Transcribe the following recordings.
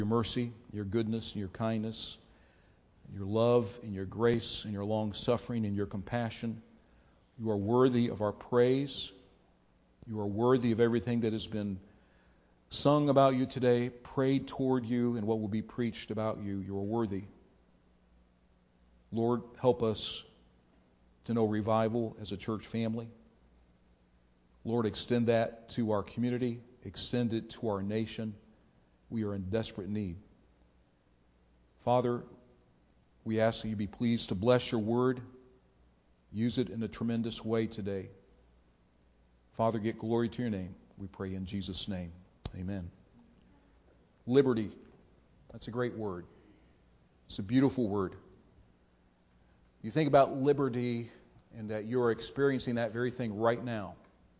your mercy, your goodness, and your kindness, your love and your grace and your long suffering and your compassion. You are worthy of our praise. You are worthy of everything that has been sung about you today, prayed toward you, and what will be preached about you. You are worthy. Lord, help us to know revival as a church family. Lord, extend that to our community. Extend it to our nation. We are in desperate need. Father, we ask that you be pleased to bless your word. Use it in a tremendous way today. Father, get glory to your name. We pray in Jesus' name. Amen. Liberty. That's a great word. It's a beautiful word. You think about liberty and that you're experiencing that very thing right now.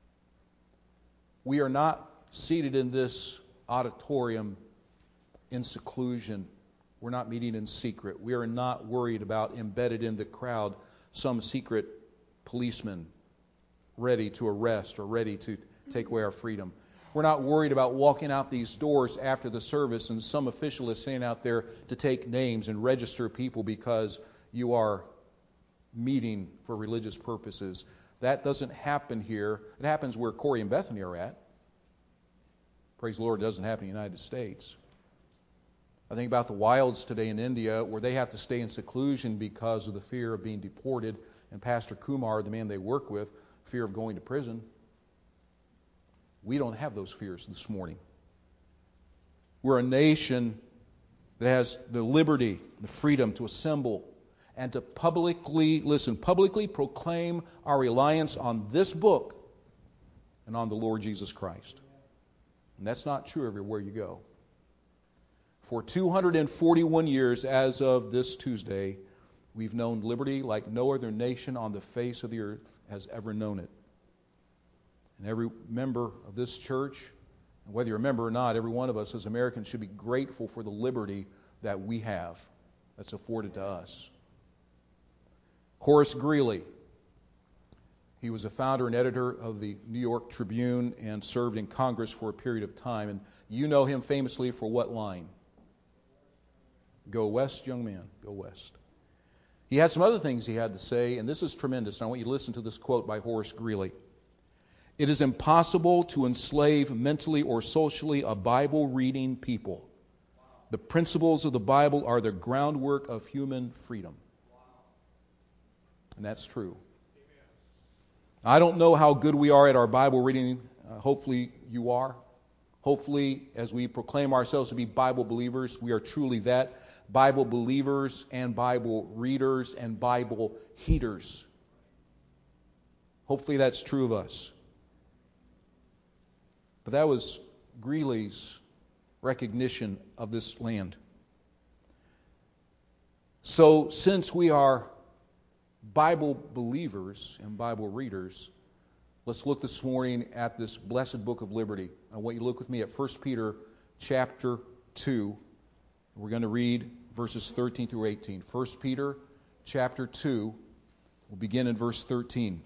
We are not seated in this auditorium in seclusion. We're not meeting in secret. We are not worried about embedded in the crowd some secret policeman ready to arrest or ready to take away our freedom. We're not worried about walking out these doors after the service and some official is standing out there to take names and register people because you are meeting for religious purposes. That doesn't happen here. It happens where Corey and Bethany are at. Praise the Lord, it doesn't happen in the United States. I think about the wilds today in India where they have to stay in seclusion because of the fear of being deported, and Pastor Kumar, the man they work with, fear of going to prison. We don't have those fears this morning. We're a nation that has the liberty, the freedom to assemble and to publicly proclaim our reliance on this book and on the Lord Jesus Christ. And that's not true everywhere you go. For 241 years, as of this Tuesday, we've known liberty like no other nation on the face of the earth has ever known it. And every member of this church, and whether you're a member or not, every one of us as Americans should be grateful for the liberty that we have that's afforded to us. Horace Greeley, he was a founder and editor of the New York Tribune and served in Congress for a period of time. And you know him famously for what line? Go west, young man, go west. He had some other things he had to say, and this is tremendous. And I want you to listen to this quote by Horace Greeley. It is impossible to enslave mentally or socially a Bible-reading people. The principles of the Bible are the groundwork of human freedom. And that's true. I don't know how good we are at our Bible reading. Hopefully you are. Hopefully, as we proclaim ourselves to be Bible believers, we are truly that. Bible believers and Bible readers and Bible heeders. Hopefully that's true of us. But that was Greeley's recognition of this land. So since we are Bible believers and Bible readers, let's look this morning at this blessed book of liberty. I want you to look with me at 1 Peter chapter 2. We're going to read verses 13 through 18. 1 Peter chapter 2, we'll begin in verse 13.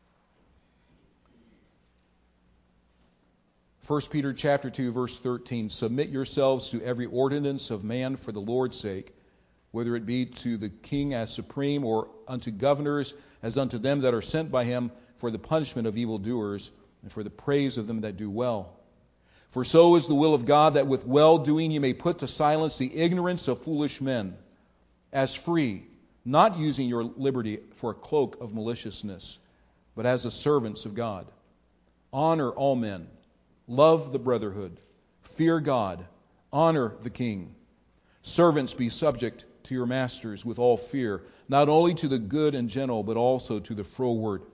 1 Peter chapter 2, verse 13. Submit yourselves to every ordinance of man for the Lord's sake, whether it be to the king as supreme, or unto governors as unto them that are sent by him, for the punishment of evildoers, and for the praise of them that do well. For so is the will of God, that with well-doing you may put to silence the ignorance of foolish men, as free, not using your liberty for a cloak of maliciousness, but as the servants of God. Honor all men. Love the brotherhood. Fear God. Honor the king. Servants, be subject to your masters with all fear, not only to the good and gentle, but also to the froward.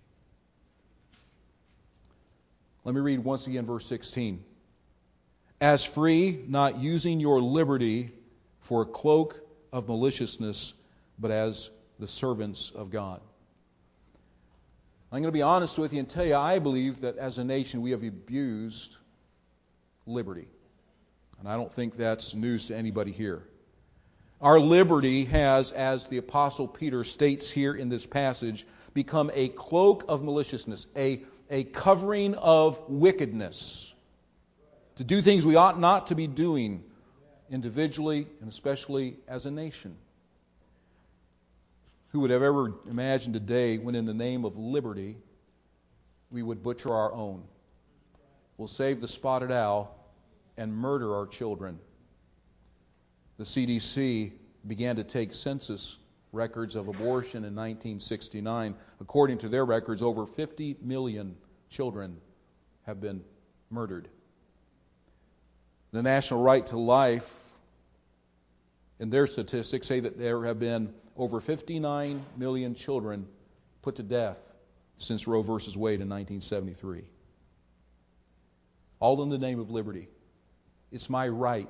Let me read once again verse 16. As free, not using your liberty for a cloak of maliciousness, but as the servants of God. I'm going to be honest with you and tell you, I believe that as a nation we have abused liberty. And I don't think that's news to anybody here. Our liberty has, as the Apostle Peter states here in this passage, become a cloak of maliciousness, a covering of wickedness, to do things we ought not to be doing, individually and especially as a nation. Who would have ever imagined a day when in the name of liberty we would butcher our own? We'll save the spotted owl and murder our children. The CDC began to take census records of abortion in 1969. According to their records, over 50 million children have been murdered. The National Right to Life, in their statistics, say that there have been over 59 million children put to death since Roe v. Wade in 1973. All in the name of liberty. It's my right.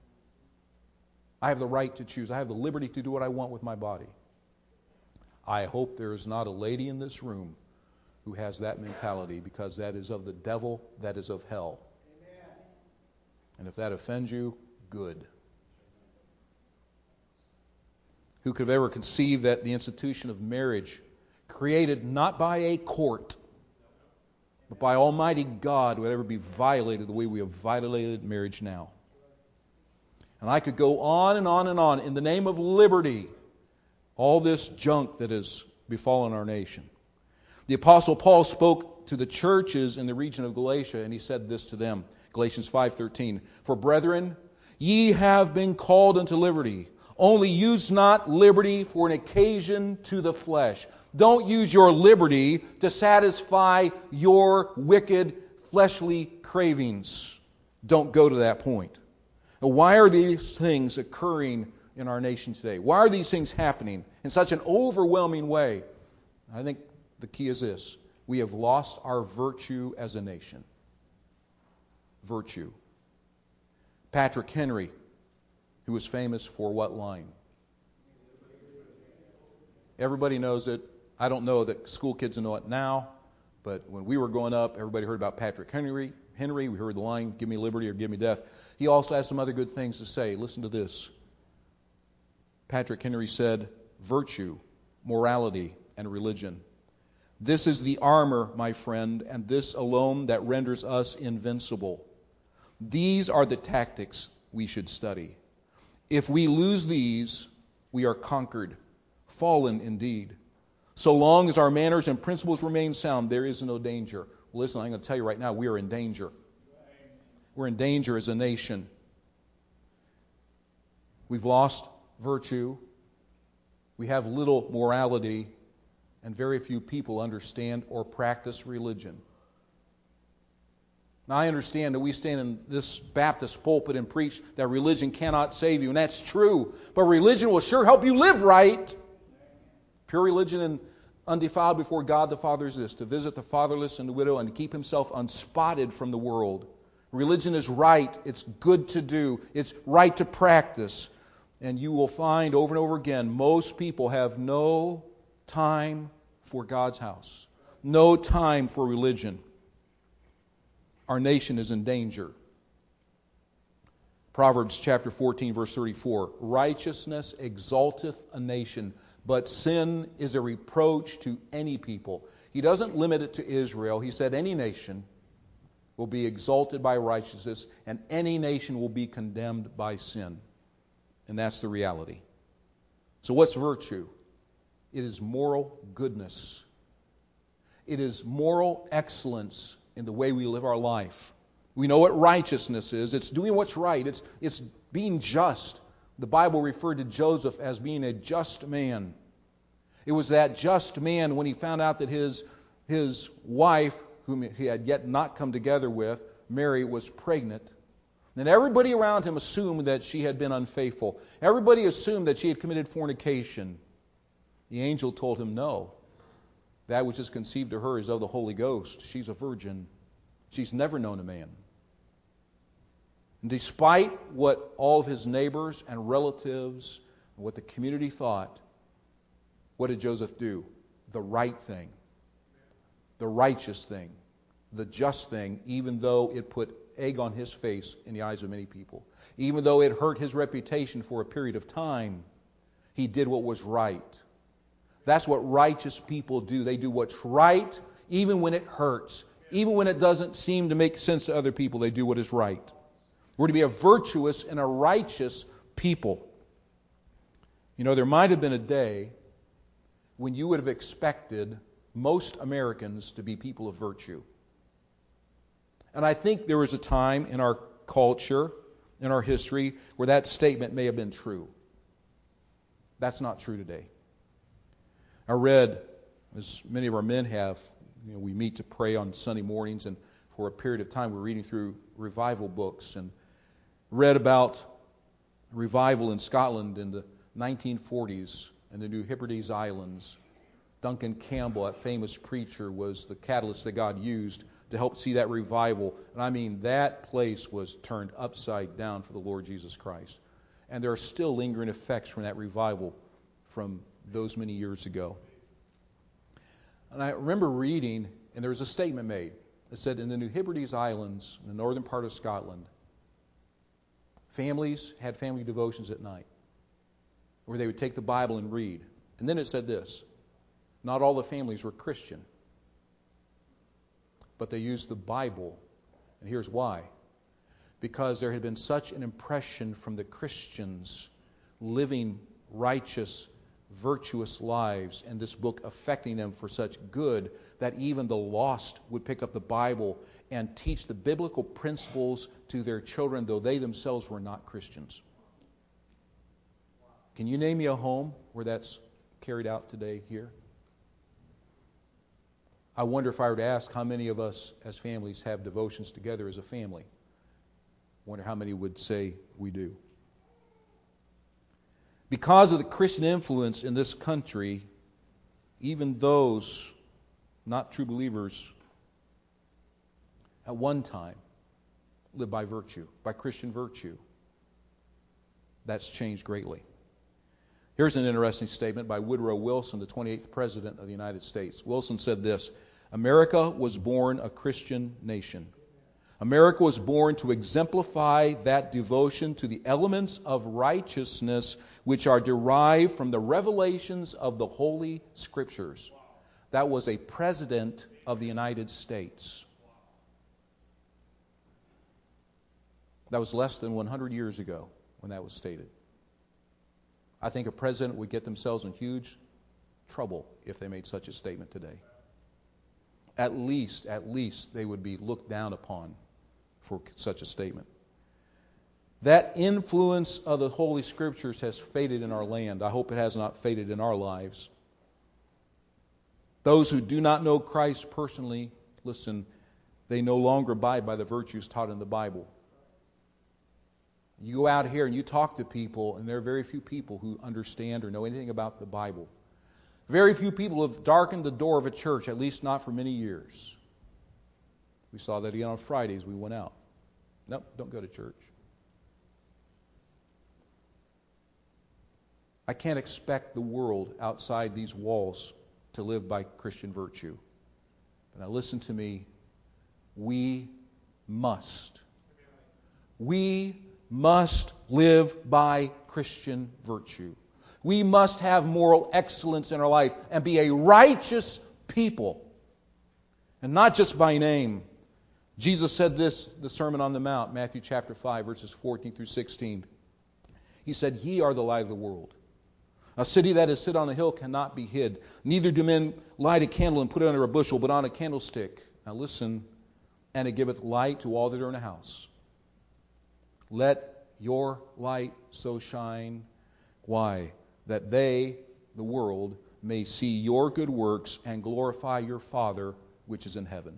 I have the right to choose. I have the liberty to do what I want with my body. I hope there is not a lady in this room who has that mentality, because that is of the devil, that is of hell. Amen. And if that offends you, good. Who could have ever conceived that the institution of marriage, created not by a court, but by Almighty God, would ever be violated the way we have violated marriage now? And I could go on and on and on in the name of liberty, all this junk that has befallen our nation. The Apostle Paul spoke to the churches in the region of Galatia, and he said this to them, Galatians 5:13, "For brethren, ye have been called unto liberty. Only use not liberty for an occasion to the flesh." Don't use your liberty to satisfy your wicked fleshly cravings. Don't go to that point. Now, why are these things occurring in our nation today? Why are these things happening in such an overwhelming way? I think the key is this: we have lost our virtue as a nation. Virtue. Patrick Henry, who was famous for what line? Everybody knows it. I don't know that school kids know it now, but when we were growing up, everybody heard about Patrick Henry. We heard the line, "Give me liberty or give me death." He also has some other good things to say. Listen to this. Patrick Henry said, "Virtue, morality, and religion. This is the armor, my friend, and this alone that renders us invincible. These are the tactics we should study. If we lose these, we are conquered, fallen indeed. So long as our manners and principles remain sound, there is no danger." Well, listen, I'm going to tell you right now, we are in danger. We're in danger as a nation. We've lost virtue. We have little morality, and very few people understand or practice religion. Now, I understand that we stand in this Baptist pulpit and preach that religion cannot save you, and that's true. But religion will sure help you live right. Pure religion and undefiled before God the Father is this: to visit the fatherless and the widow and to keep himself unspotted from the world. Religion is right. It's good to do. It's right to practice. And you will find over and over again, most people have no time for God's house. No time for religion. Our nation is in danger. Proverbs chapter 14, verse 34. "Righteousness exalteth a nation, but sin is a reproach to any people." He doesn't limit it to Israel. He said any nation will be exalted by righteousness, and any nation will be condemned by sin. And that's the reality. So what's virtue? It is moral goodness. It is moral excellence in the way we live our life. We know what righteousness is. It's doing what's right. It's being just. The Bible referred to Joseph as being a just man. It was that just man, when he found out that his wife, whom he had yet not come together with, Mary, was pregnant. And everybody around him assumed that she had been unfaithful. Everybody assumed that she had committed fornication. The angel told him, "No. That which is conceived of her is of the Holy Ghost. She's a virgin. She's never known a man." And despite what all of his neighbors and relatives and what the community thought, what did Joseph do? The right thing. The righteous thing. The just thing, even though it put egg on his face in the eyes of many people. Even though it hurt his reputation for a period of time, he did what was right. That's what righteous people do. They do what's right, even when it hurts. Even when it doesn't seem to make sense to other people, they do what is right. We're to be a virtuous and a righteous people. You know, there might have been a day when you would have expected most Americans to be people of virtue. And I think there was a time in our culture, in our history, where that statement may have been true. That's not true today. I read, as many of our men have, we meet to pray on Sunday mornings, and for a period of time we're reading through revival books, and read about revival in Scotland in the 1940s in the New Hebrides Islands. Duncan Campbell, that famous preacher, was the catalyst that God used to help see that revival. And I mean, that place was turned upside down for the Lord Jesus Christ. And there are still lingering effects from that revival from those many years ago. And I remember reading, and there was a statement made that said in the New Hebrides Islands, in the northern part of Scotland, families had family devotions at night where they would take the Bible and read. And then it said this: not all the families were Christian, but they used the Bible. And here's why. Because there had been such an impression from the Christians living righteous, virtuous lives, and this book affecting them for such good, that even the lost would pick up the Bible and teach the biblical principles to their children, though they themselves were not Christians. Can you name me a home where that's carried out today here? I wonder if I were to ask how many of us as families have devotions together as a family. I wonder how many would say we do. Because of the Christian influence in this country, even those not true believers at one time lived by virtue, by Christian virtue. That's changed greatly. Here's an interesting statement by Woodrow Wilson, the 28th President of the United States. Wilson said this: America was born a Christian nation. America was born to exemplify that devotion to the elements of righteousness which are derived from the revelations of the Holy Scriptures. That was a President of the United States. That was less than 100 years ago when that was stated. I think a president would get themselves in huge trouble if they made such a statement today. At least they would be looked down upon for such a statement. That influence of the Holy Scriptures has faded in our land. I hope it has not faded in our lives. Those who do not know Christ personally, listen, they no longer abide by the virtues taught in the Bible. You go out here and you talk to people, and there are very few people who understand or know anything about the Bible. Very few people have darkened the door of a church, at least not for many years. We saw that again on Fridays we went out. Nope, don't go to church. I can't expect the world outside these walls to live by Christian virtue. But now listen to me. We must live by Christian virtue. We must have moral excellence in our life and be a righteous people. And not just by name. Jesus said this, the Sermon on the Mount, Matthew chapter 5, verses 14 through 16. He said, "Ye are the light of the world. A city that is set on a hill cannot be hid. Neither do men light a candle and put it under a bushel, but on a candlestick." Now listen. "And it giveth light to all that are in a house. Let your light so shine." Why? "That they," the world, "may see your good works and glorify your Father which is in heaven."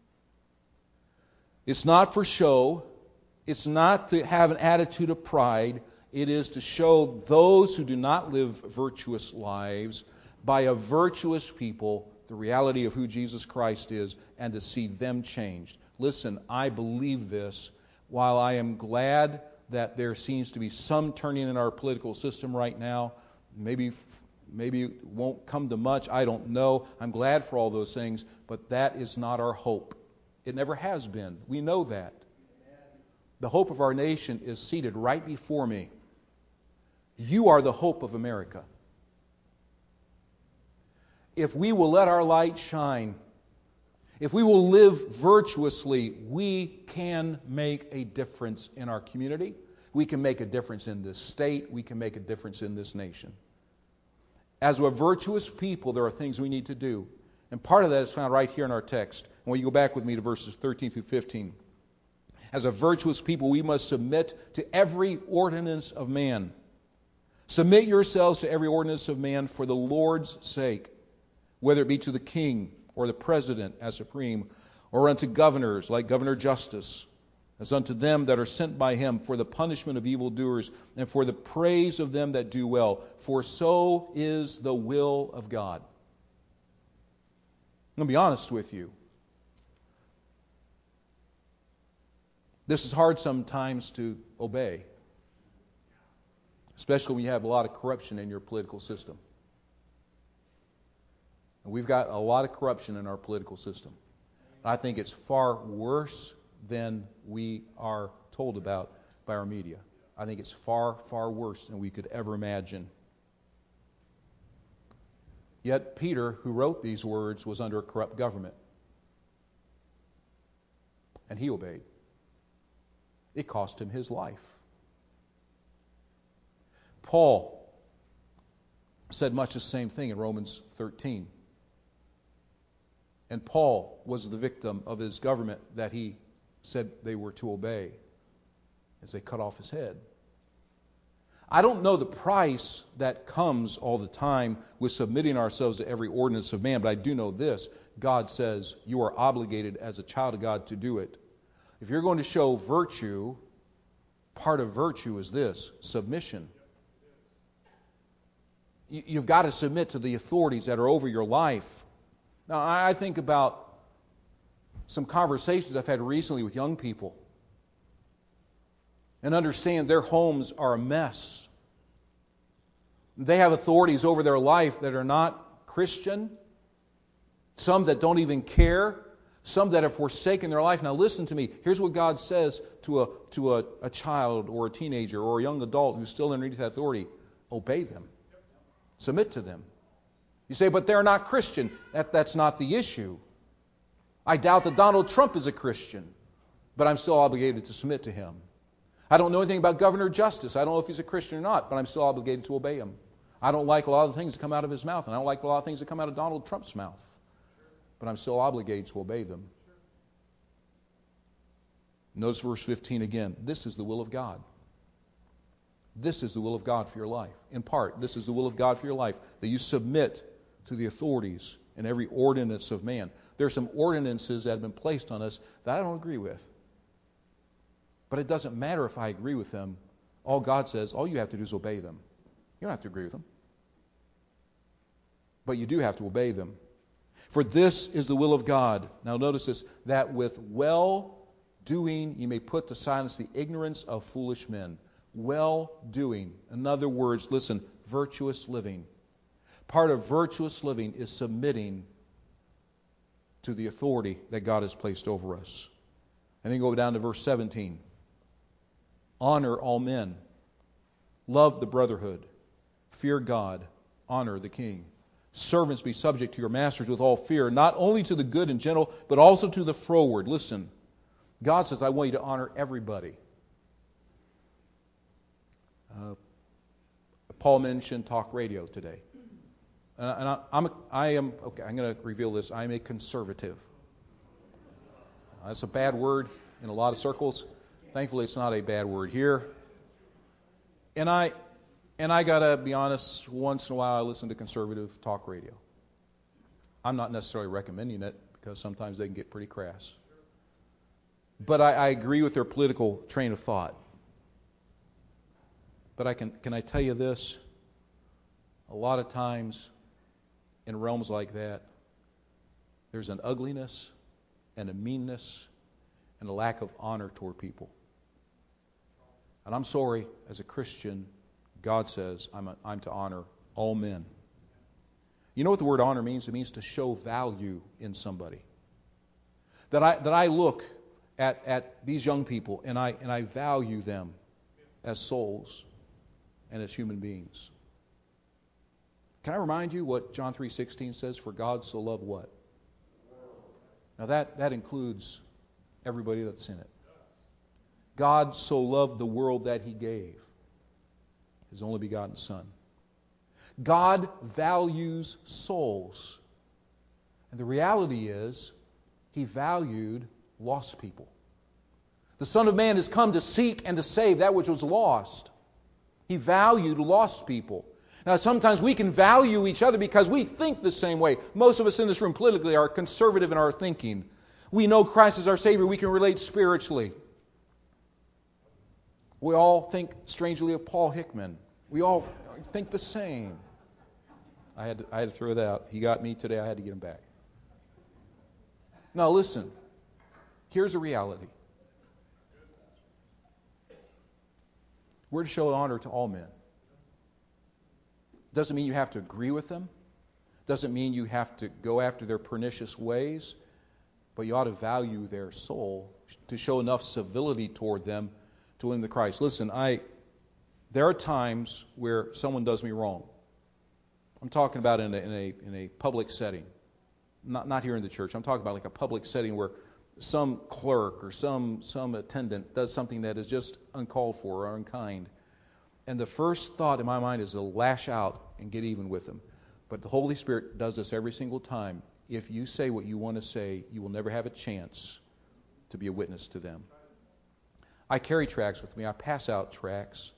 It's not for show. It's not to have an attitude of pride. It is to show those who do not live virtuous lives by a virtuous people the reality of who Jesus Christ is and to see them changed. Listen, I believe this. While I am glad that there seems to be some turning in our political system right now, maybe it won't come to much, I don't know. I'm glad for all those things, but that is not our hope. It never has been. We know that. The hope of our nation is seated right before me. You are the hope of America. If we will let our light shine, If we will live virtuously, we can make a difference in our community. We can make a difference in this state. We can make a difference in this nation. As a virtuous people, there are things we need to do. And part of that is found right here in our text. And when you go back with me to verses 13 through 15. As a virtuous people, we must submit to every ordinance of man. Submit yourselves to every ordinance of man for the Lord's sake, whether it be to the king or the president as supreme, or unto governors like Governor Justus, as unto them that are sent by him for the punishment of evildoers and for the praise of them that do well. For so is the will of God. I'm going to be honest with you. This is hard sometimes to obey, especially when you have a lot of corruption in your political system. And we've got a lot of corruption in our political system. I think it's far worse than we are told about by our media. I think it's far, far worse than we could ever imagine. Yet Peter, who wrote these words, was under a corrupt government. And he obeyed. It cost him his life. Paul said much the same thing in Romans 13. And Paul was the victim of his government that he said they were to obey as they cut off his head. I don't know the price that comes all the time with submitting ourselves to every ordinance of man, but I do know this. God says you are obligated as a child of God to do it. If you're going to show virtue, part of virtue is this: submission. You've got to submit to the authorities that are over your life. Now, I think about some conversations I've had recently with young people and understand their homes are a mess. They have authorities over their life that are not Christian, some that don't even care, some that have forsaken their life. Now listen to me. Here's what God says to a child or a teenager or a young adult who's still underneath that authority. Obey them. Submit to them. You say, but they're not Christian. That's not the issue. I doubt that Donald Trump is a Christian, but I'm still obligated to submit to him. I don't know anything about Governor Justus. I don't know if he's a Christian or not, but I'm still obligated to obey him. I don't like a lot of the things that come out of his mouth, and I don't like a lot of things that come out of Donald Trump's mouth, but I'm still obligated to obey them. Notice verse 15 again. This is the will of God. This is the will of God for your life. In part, this is the will of God for your life, that you submit to the authorities and every ordinance of man. There are some ordinances that have been placed on us that I don't agree with. But it doesn't matter if I agree with them. All God says, all you have to do is obey them. You don't have to agree with them. But you do have to obey them. For this is the will of God. Now notice this, that with well-doing you may put to silence the ignorance of foolish men. Well-doing. In other words, listen, virtuous living. Part of virtuous living is submitting to the authority that God has placed over us. And then go down to verse 17. Honor all men. Love the brotherhood. Fear God. Honor the king. Servants, be subject to your masters with all fear, not only to the good and gentle, but also to the froward. Listen, God says, I want you to honor everybody. Paul mentioned talk radio today. And I'm going to reveal this. I'm a conservative. That's a bad word in a lot of circles. Thankfully, it's not a bad word here. And I got to be honest, once in a while I listen to conservative talk radio. I'm not necessarily recommending it because sometimes they can get pretty crass. But I agree with their political train of thought. But can I tell you this? A lot of times in realms like that, there's an ugliness and a meanness and a lack of honor toward people. And I'm sorry, as a Christian, God says I'm to honor all men. You know what the word honor means? It means to show value in somebody. That I look at these young people and I value them as souls and as human beings. Can I remind you what John 3:16 says? For God so loved what? Now that includes everybody that's in it. God so loved the world that He gave His only begotten Son. God values souls. And the reality is, He valued lost people. The Son of Man has come to seek and to save that which was lost. He valued lost people. Now, sometimes we can value each other because we think the same way. Most of us in this room politically are conservative in our thinking. We know Christ is our Savior. We can relate spiritually. We all think strangely of Paul Hickman. We all think the same. I had to throw it out. He got me today. I had to get him back. Now listen. Here's a reality. We're to show honor to all men. Doesn't mean you have to agree with them. Doesn't mean you have to go after their pernicious ways. But you ought to value their soul to show enough civility toward them to win the Christ. Listen, there are times where someone does me wrong. I'm talking about in a public setting. Not here in the church. I'm talking about like a public setting where some clerk or some attendant does something that is just uncalled for or unkind. And the first thought in my mind is to lash out and get even with them. But the Holy Spirit does this every single time. If you say what you want to say, you will never have a chance to be a witness to them. I carry tracts with me. I pass out tracts.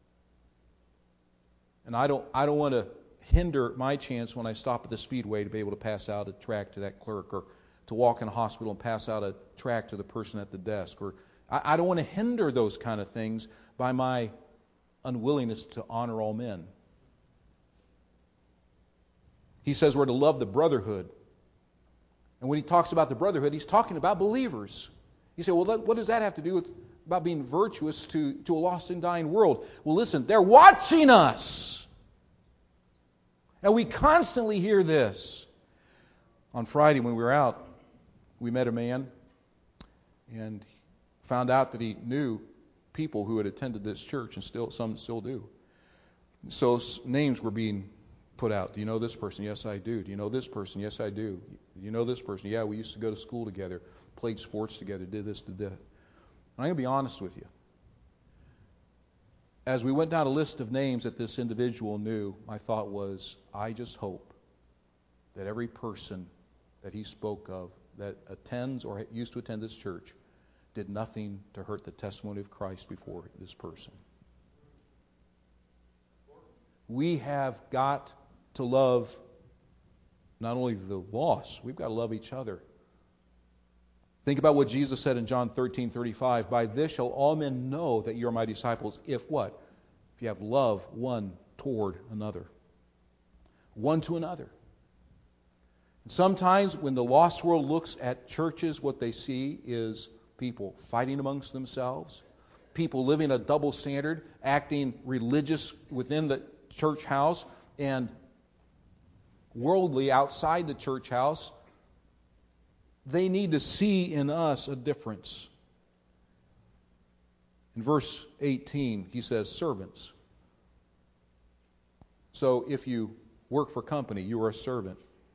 And I don't want to hinder my chance when I stop at the Speedway to be able to pass out a tract to that clerk, or to walk in a hospital and pass out a tract to the person at the desk. Or I don't want to hinder those kind of things by my unwillingness to honor all men. He says we're to love the brotherhood. And when he talks about the brotherhood, he's talking about believers. You say, well, what does that have to do with about being virtuous to a lost and dying world? Well, listen, they're watching us. And we constantly hear this. On Friday when we were out, we met a man and found out that he knew people who had attended this church, and some still do. So names were being put out. Do you know this person? Yes, I do. Do you know this person? Yes, I do. Do you know this person? Yeah, we used to go to school together, played sports together, did this, did that. And I'm going to be honest with you. As we went down a list of names that this individual knew, my thought was, I just hope that every person that he spoke of that attends or used to attend this church did nothing to hurt the testimony of Christ before this person. We have got to love not only the lost, we've got to love each other. Think about what Jesus said in John 13:35. By this shall all men know that you are my disciples, if what? If you have love one toward another. One to another. And sometimes when the lost world looks at churches, what they see is people fighting amongst themselves, people living a double standard, acting religious within the church house and worldly outside the church house. They need to see in us a difference. In verse 18, he says, servants. So if you work for company, you are a servant.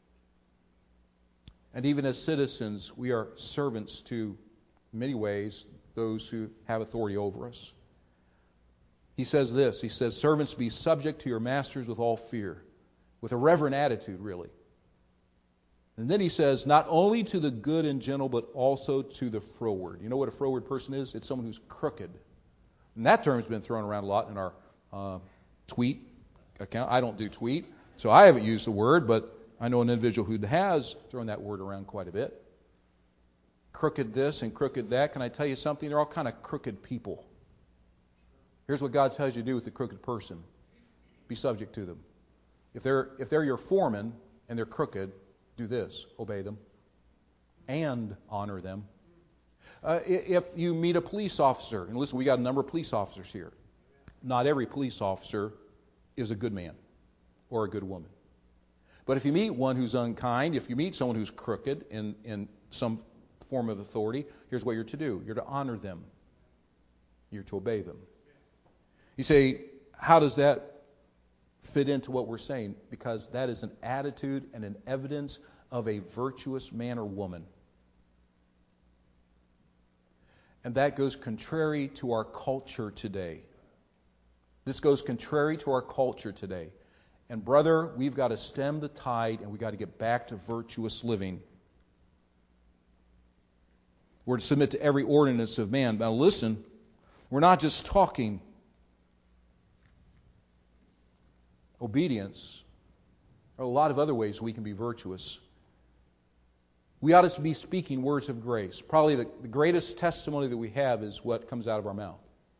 And even as citizens, we are servants to, in many ways, those who have authority over us. He says this, he says, servants, be subject to your masters with all fear, with a reverent attitude, really. And then he says, not only to the good and gentle, but also to the froward. You know what a froward person is? It's someone who's crooked. And that term's been thrown around a lot in our tweet account. I don't do tweet, so I haven't used the word, but I know an individual who has thrown that word around quite a bit. Crooked this and crooked that. Can I tell you something? They're all kind of crooked people. Here's what God tells you to do with the crooked person. Be subject to them. If they're your foreman and they're crooked, do this. Obey them. And honor them. If you meet a police officer, and listen, we got a number of police officers here. Not every police officer is a good man or a good woman. But if you meet one who's unkind, if you meet someone who's crooked in some form of authority, here's what you're to do. You're to honor them. You're to obey them. You say, how does that fit into what we're saying? Because that is an attitude and an evidence of a virtuous man or woman. And that goes contrary to our culture today. This goes contrary to our culture today. And brother, we've got to stem the tide and we've got to get back to virtuous living. We're to submit to every ordinance of man. Now listen, we're not just talking obedience. There are a lot of other ways we can be virtuous. We ought to be speaking words of grace. Probably the greatest testimony that we have is what comes out of our mouth.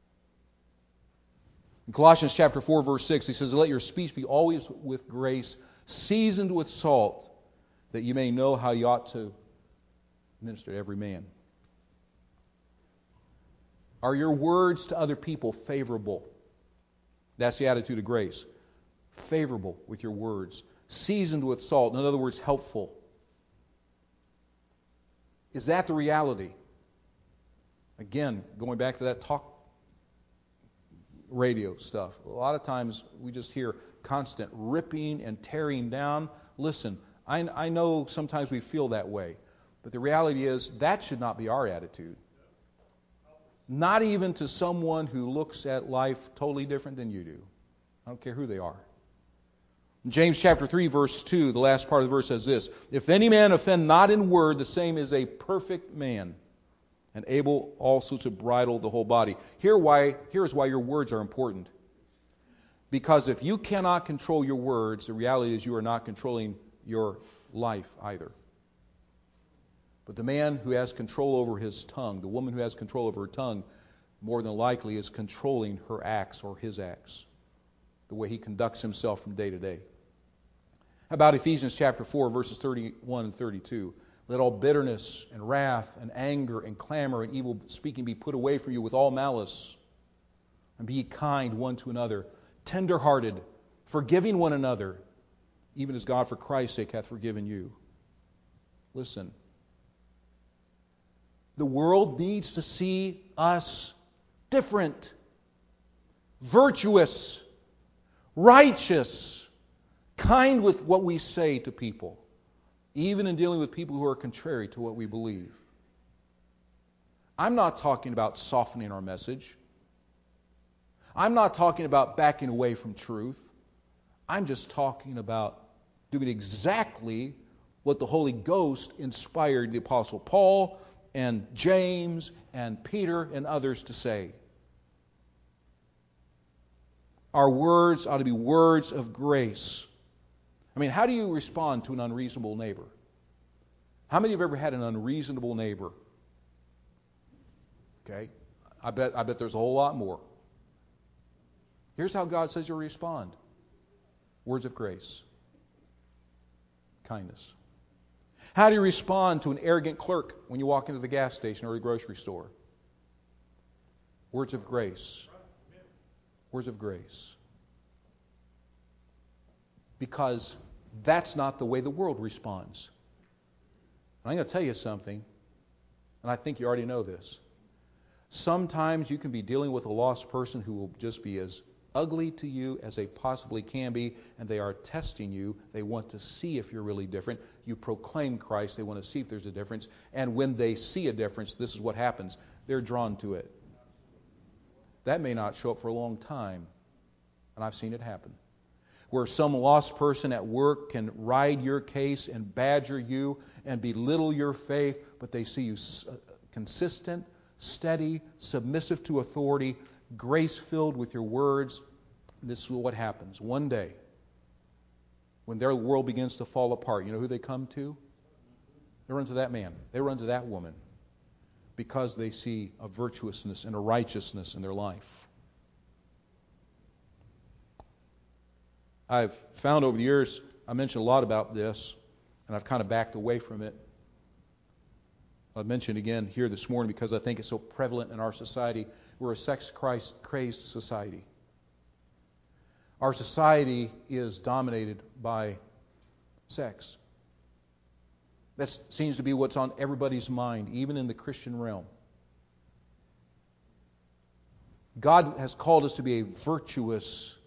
In Colossians chapter 4, verse 6, he says, "Let your speech be always with grace, seasoned with salt, that you may know how you ought to minister to every man." Are your words to other people favorable? That's the attitude of grace. Favorable with your words. Seasoned with salt. In other words, helpful. Is that the reality? Again, going back to that talk radio stuff. A lot of times we just hear constant ripping and tearing down. Listen, I know sometimes we feel that way. But the reality is that should not be our attitude. Not even to someone who looks at life totally different than you do. I don't care who they are. In James chapter 3, verse 2, the last part of the verse says this: "If any man offend not in word, the same is a perfect man, and able also to bridle the whole body." Here's why your words are important. Because if you cannot control your words, the reality is you are not controlling your life either. But the man who has control over his tongue, the woman who has control over her tongue, more than likely is controlling her acts or his acts, the way he conducts himself from day to day. How about Ephesians chapter 4, verses 31 and 32? "Let all bitterness and wrath and anger and clamor and evil speaking be put away from you with all malice. And be kind one to another, tender-hearted, forgiving one another, even as God for Christ's sake hath forgiven you." Listen. The world needs to see us different, virtuous, righteous, kind with what we say to people, even in dealing with people who are contrary to what we believe. I'm not talking about softening our message. I'm not talking about backing away from truth. I'm just talking about doing exactly what the Holy Ghost inspired the Apostle Paul and James and Peter and others to say. Our words ought to be words of grace. I mean, how do you respond to an unreasonable neighbor? How many have ever had an unreasonable neighbor? Okay, I bet there's a whole lot more. Here's how God says you'll respond. Words of grace. Kindness. How do you respond to an arrogant clerk when you walk into the gas station or the grocery store? Words of grace. Words of grace. Because that's not the way the world responds. And I'm going to tell you something, and I think you already know this. Sometimes you can be dealing with a lost person who will just be as ugly to you as they possibly can be, and they are testing you. They want to see if you're really different. You proclaim Christ. They want to see if there's a difference. And when they see a difference, this is what happens. They're drawn to it. That may not show up for a long time, and I've seen it happen. Where some lost person at work can ride your case and badger you and belittle your faith, but they see you consistent, steady, submissive to authority, grace-filled with your words. This is what happens. One day, when their world begins to fall apart, you know who they come to? They run to that man. They run to that woman because they see a virtuousness and a righteousness in their life. I've found over the years, I mentioned a lot about this, and I've kind of backed away from it. I'll mention again here this morning because I think it's so prevalent in our society. We're a sex-crazed society. Our society is dominated by sex. That seems to be what's on everybody's mind, even in the Christian realm. God has called us to be a virtuous,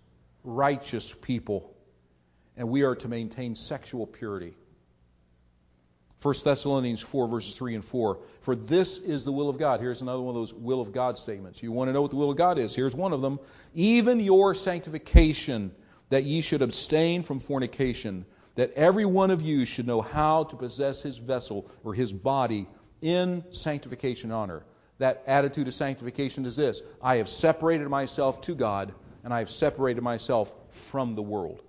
righteous people, and we are to maintain sexual purity. 1 Thessalonians 4, verses 3 and 4. For this is the will of God. Here's another one of those will of God statements. You want to know what the will of God is? Here's one of them. Even your sanctification, that ye should abstain from fornication, that every one of you should know how to possess his vessel or his body in sanctification and honor. That attitude of sanctification is this: I have separated myself to God, and I have separated myself from the world.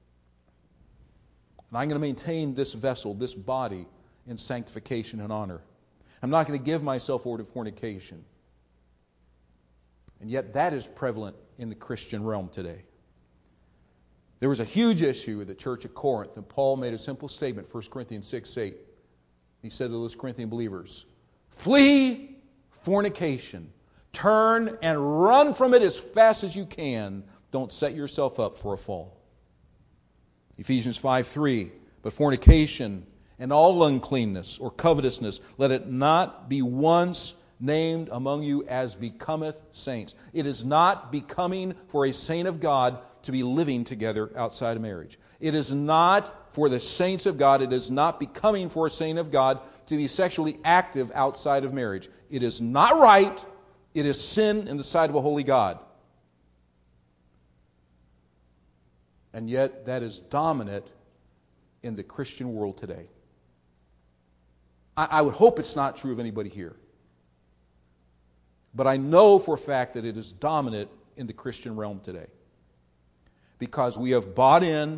And I'm going to maintain this vessel, this body, in sanctification and honor. I'm not going to give myself over to fornication. And yet that is prevalent in the Christian realm today. There was a huge issue with the church at Corinth, and Paul made a simple statement, 1 Corinthians 6:8. He said to those Corinthian believers, flee fornication. Turn and run from it as fast as you can. Don't set yourself up for a fall. Ephesians 5:3. But fornication and all uncleanness or covetousness, let it not be once named among you as becometh saints. It is not becoming for a saint of God to be living together outside of marriage. It is not for the saints of God, it is not becoming for a saint of God to be sexually active outside of marriage. It is not right. It is sin in the sight of a holy God. And yet that is dominant in the Christian world today. I would hope it's not true of anybody here. But I know for a fact that it is dominant in the Christian realm today. Because we have bought in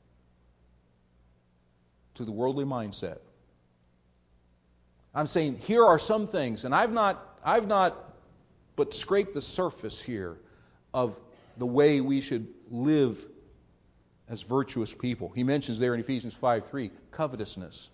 to the worldly mindset. I'm saying here are some things, and I've not but scraped the surface here of the way we should live as virtuous people. He mentions there in Ephesians 5:3, covetousness.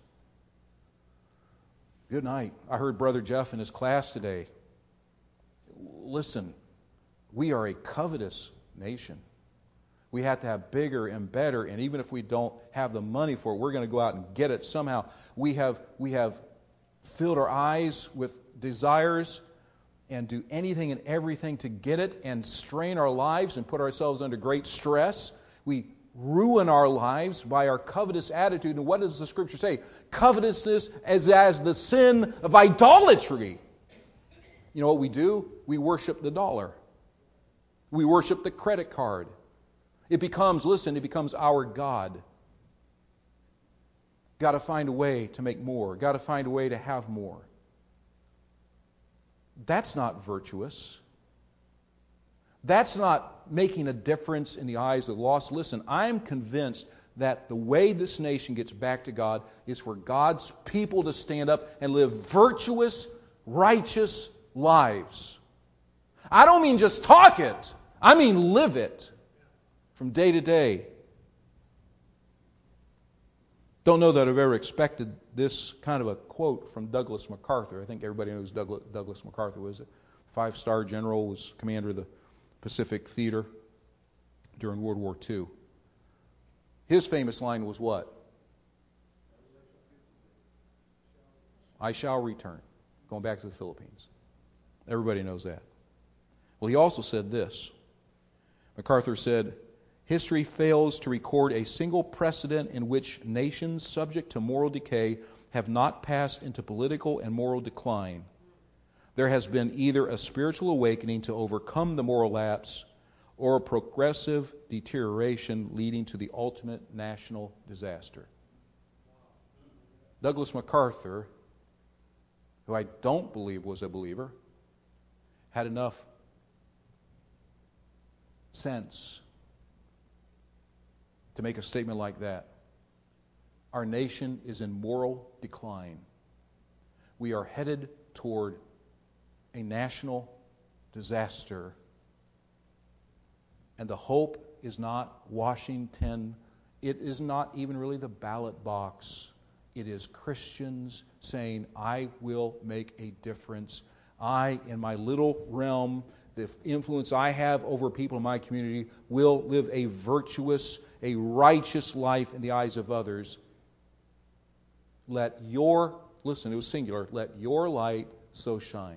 Good night. I heard Brother Jeff in his class today. Listen, we are a covetous nation. We have to have bigger and better, and even if we don't have the money for it, we're going to go out and get it somehow. We have filled our eyes with desires and do anything and everything to get it and strain our lives and put ourselves under great stress. We ruin our lives by our covetous attitude. And what does the Scripture say? Covetousness is as the sin of idolatry. You know what we do? We worship the dollar. We worship the credit card. It becomes our God. Got to find a way to make more. Got to find a way to have more. That's not virtuous. That's not making a difference in the eyes of the lost. Listen, I'm convinced that the way this nation gets back to God is for God's people to stand up and live virtuous, righteous lives. I don't mean just talk it. I mean live it from day to day. Don't know that I've ever expected this kind of a quote from Douglas MacArthur. I think everybody knows Douglas MacArthur was a 5-star general, was commander of the Pacific Theater during World War II. His famous line was what? I shall return. Going back to the Philippines. Everybody knows that. Well, he also said this. MacArthur said, history fails to record a single precedent in which nations subject to moral decay have not passed into political and moral decline. There has been either a spiritual awakening to overcome the moral lapse or a progressive deterioration leading to the ultimate national disaster. Douglas MacArthur, who I don't believe was a believer, had enough sense to make a statement like that. Our nation is in moral decline. We are headed toward a national disaster. And the hope is not Washington. It is not even really the ballot box. It is Christians saying, I will make a difference. I, in my little realm, the influence I have over people in my community, will live a virtuous, a righteous life in the eyes of others. Let your, listen, it was singular, let your light so shine.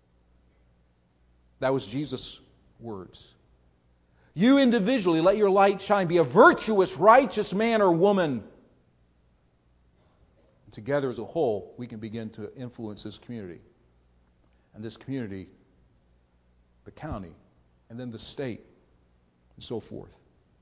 That was Jesus' words. You individually, let your light shine. Be a virtuous, righteous man or woman. together as a whole, we can begin to influence this community. And this community, the county, and then the state, and so forth.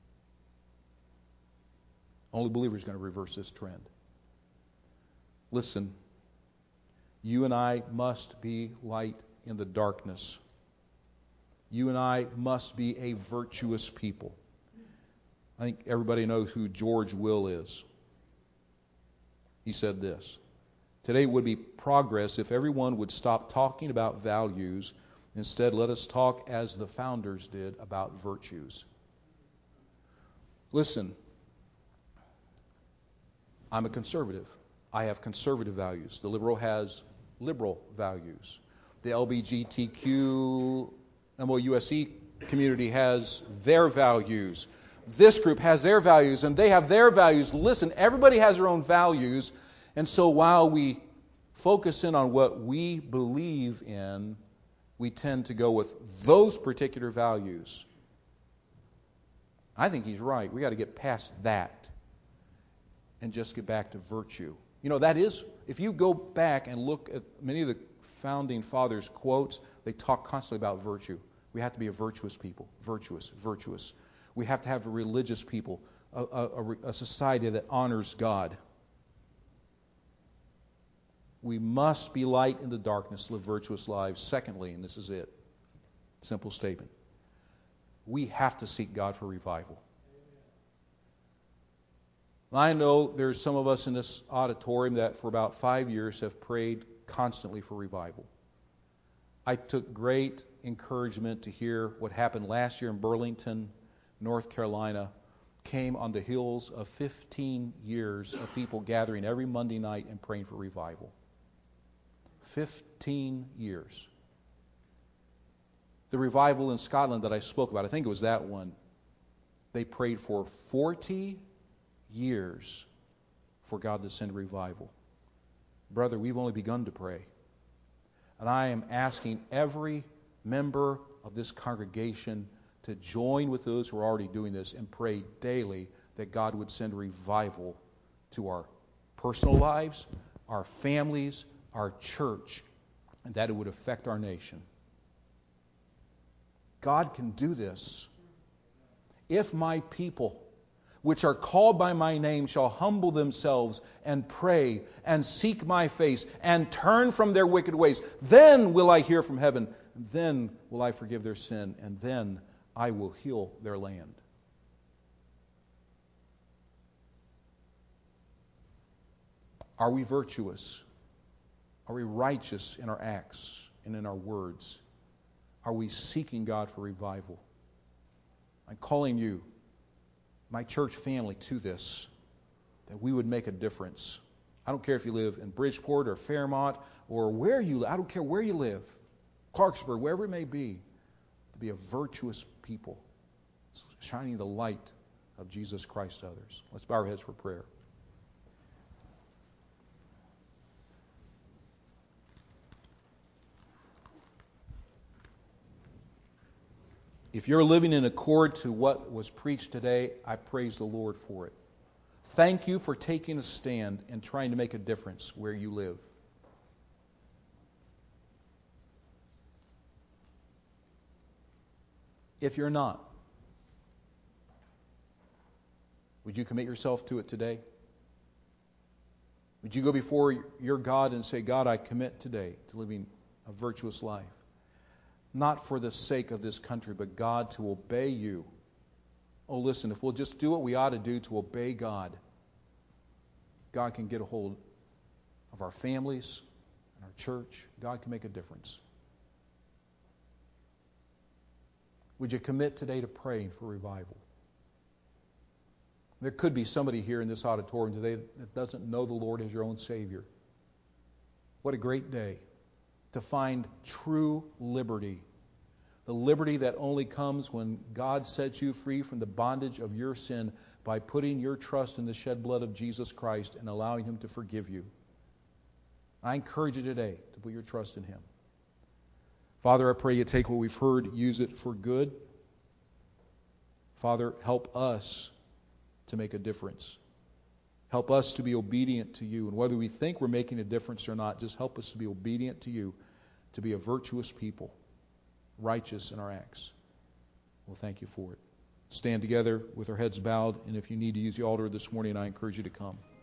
Only believers are going to reverse this trend. Listen, you and I must be light in the darkness. You and I must be a virtuous people. I think everybody knows who George Will is. He said this: today would be progress if everyone would stop talking about values. Instead, let us talk as the founders did about virtues. Listen, I'm a conservative. I have conservative values. The liberal has liberal values. The LGBTQ MOUSE community has their values. This group has their values, and they have their values. Listen, everybody has their own values, and so while we focus in on what we believe in, we tend to go with those particular values. I think he's right. We got to get past that and just get back to virtue. You know, that is, if you go back and look at many of the founding fathers' quotes, they talk constantly about virtue. We have to be a virtuous people. Virtuous. We have to have a religious people, a society that honors God. We must be light in the darkness, live virtuous lives. Secondly, and this is it, simple statement, we have to seek God for revival. I know there's some of us in this auditorium that for about 5 years have prayed constantly for revival. I took great encouragement to hear what happened last year in Burlington, North Carolina, came on the heels of 15 years of people gathering every Monday night and praying for revival. 15 years. The revival in Scotland that I spoke about, I think it was that one, they prayed for 40 years for God to send revival. Brother, we've only begun to pray. And I am asking every member of this congregation to join with those who are already doing this and pray daily that God would send revival to our personal lives, our families, our church, and that it would affect our nation. God can do this. If my people, which are called by my name, shall humble themselves and pray and seek my face and turn from their wicked ways, then will I hear from heaven, then will I forgive their sin, and then I will heal their land. Are we virtuous? Are we righteous in our acts and in our words? Are we seeking God for revival? I'm calling you, my church family, to this, that we would make a difference. I don't care if you live in Bridgeport or Fairmont or where you live. I don't care where you live. Clarksburg, wherever it may be, to be a virtuous people, shining the light of Jesus Christ to others. Let's bow our heads for prayer. If you're living in accord to what was preached today, I praise the Lord for it. Thank you for taking a stand and trying to make a difference where you live. If you're not, would you commit yourself to it today? Would you go before your God and say, God, I commit today to living a virtuous life? Not for the sake of this country, but God, to obey you. Oh, listen, if we'll just do what we ought to do to obey God, God can get a hold of our families and our church. God can make a difference. Would you commit today to praying for revival? There could be somebody here in this auditorium today that doesn't know the Lord as your own Savior. What a great day to find true liberty. The liberty that only comes when God sets you free from the bondage of your sin by putting your trust in the shed blood of Jesus Christ and allowing Him to forgive you. I encourage you today to put your trust in Him. Father, I pray you take what we've heard, use it for good. Father, help us to make a difference. Help us to be obedient to you. And whether we think we're making a difference or not, just help us to be obedient to you, to be a virtuous people, righteous in our acts. Well, thank you for it. Stand together with our heads bowed, and if you need to use the altar this morning, I encourage you to come.